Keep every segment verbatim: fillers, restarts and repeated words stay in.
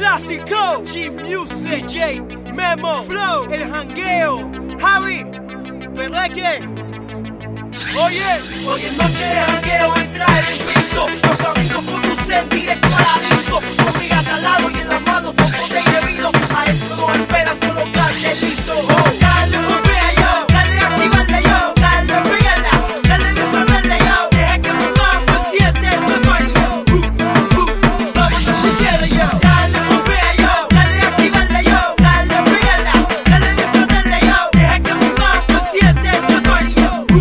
Clásico, G-Music, D J, Memo, Flow, El Jangueo, Javi, Perleque. Oye, hoy es noche de jangueo, entrar en pisto. Los caminos conducen directo a la disco. Con mi gata al lado y en las manos con botella de vino. A esto nos esperan con los cartelitos. Oh, dale, bombea yo, dale, activarle yo, dale, pégala, dale, desatarle yo. Deja que mi mamá siente el party. Uh, uh, vámonos si quiere yo. Dale, bombea yo, dale, activarle yo, dale, pégala, dale, desatarle yo. Deja que mi mamá siente el party. Uh,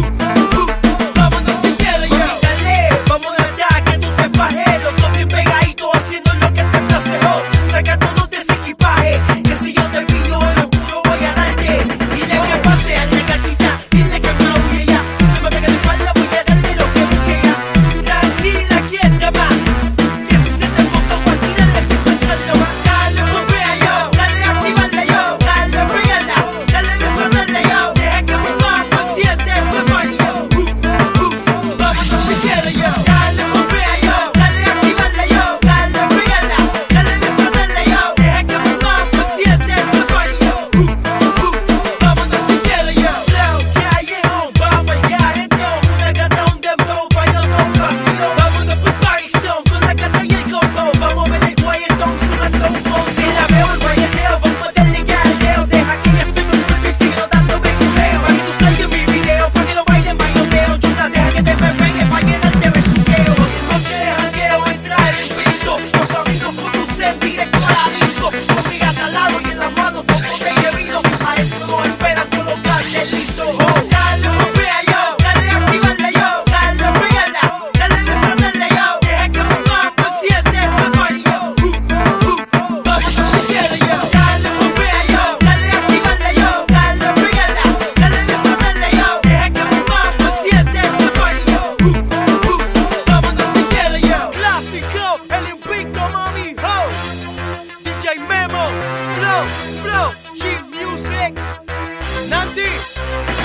uh, vámonos si quiere yo. Dale, vamos a dar que tú te fajes. Los dos bien pegaditos haciendo lo que te place. Oh, saca todo de ese equipaje. Que si yo te pillo en lo oscuro voy a darte. Dile que pase a la gatita, dile que me huye ya. Si se me pega de espalda voy a darle lo que busque ya. Tranquila, quieta va. Que si se te ponga voy a tirarle sin pensarlo más. Dale, bombea yo, dale, activarle yo, dale, pégala, dale, desatarle yo. Deja que mi mamá siente el party. Uh, uh, vámonos si quiere yo. Dale, bombea yo, dale, activarle yo, dale, pégala, dale, desatarle yo. Deja que mi mamá siente el party. Uh, uh, vámonos si quiere yo. Flow, callejón, vamos allá, esto. Una gata, un dembow, bailando un vacío. Vámonos por party zone, con la gata y el combo. Vamos a ver el guayetón, sonando un poco. Si la veo el guayeteo, vamos a darle galeo. Deja que ella se me vuelva y siga dándome culeo. Pa' que tú salgas en mi video, pa' que lo bailen bailoteo. Chula, deja que te me pegue, pa' llenarte de besuqueo. Hoy es noche de jangueo, entrar en pisto. Los caminos conducen directo a la disco. Con mi gata al lado y en las manos con botella de vino. A esto nos esperan con los cartelitos. Oh, dale, bombea yo, dale, activarle yo, dale, pégala, dale, desatarle yo. Deja que mi mamá siente el party. Uh, uh, vámonos si quiere yo. Dale, bombea yo, dale, activarle yo, dale, pégala, dale, desatarle yo. Deja que mi mamá siente el party. Uh, uh, vámonos si quiere yo. Clásico, el invicto, mami, ho. D J Memo, Flow, Flow, G-Music, Nandi.